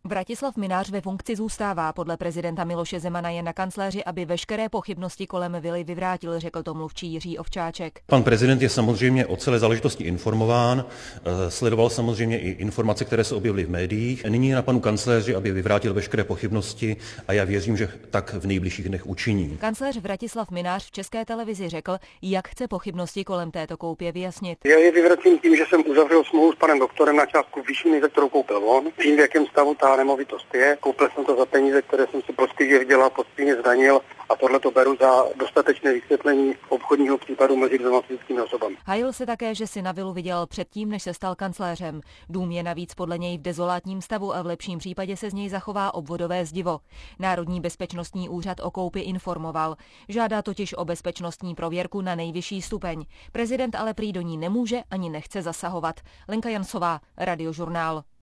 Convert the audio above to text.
Vratislav Mynář ve funkci zůstává. Podle prezidenta Miloše Zemana je na kancléři, aby veškeré pochybnosti kolem vily vyvrátil, řekl to mluvčí Jiří Ovčáček. Pan prezident je samozřejmě o celé záležitosti informován, sledoval samozřejmě i informace, které se objevily v médiích. Nyní je na panu kancléři, aby vyvrátil veškeré pochybnosti a já věřím, že tak v nejbližších dnech učiní. Kancléř Vratislav Mynář v České televizi řekl, jak chce pochybnosti kolem této koupě vyjasnit. Já je vyvracím tím, že jsem uzavřel smlouvu s panem doktorem na částku vyšší, než za kterou koupil on. Vím, v jakém stavu ta nemovitost je. Koupil jsem to za peníze, které jsem si poctivě vydělal, poctivě zdanil a tohle to beru za dostatečné vysvětlení obchodního případu mezi dvěma fyzickými osobami. Hajil se také, že si na vilu vydělal předtím, než se stal kancléřem. Dům je navíc podle něj v dezolátním stavu a v lepším případě se z něj zachová obvodové zdivo. Národní bezpečnostní úřad o koupi informoval. Žádá totiž o bezpečnostní prověrku na nejvyšší stupeň. Prezident ale prý do ní nemůže ani nechce zasahovat. Lenka Jansová, Radiožurnál.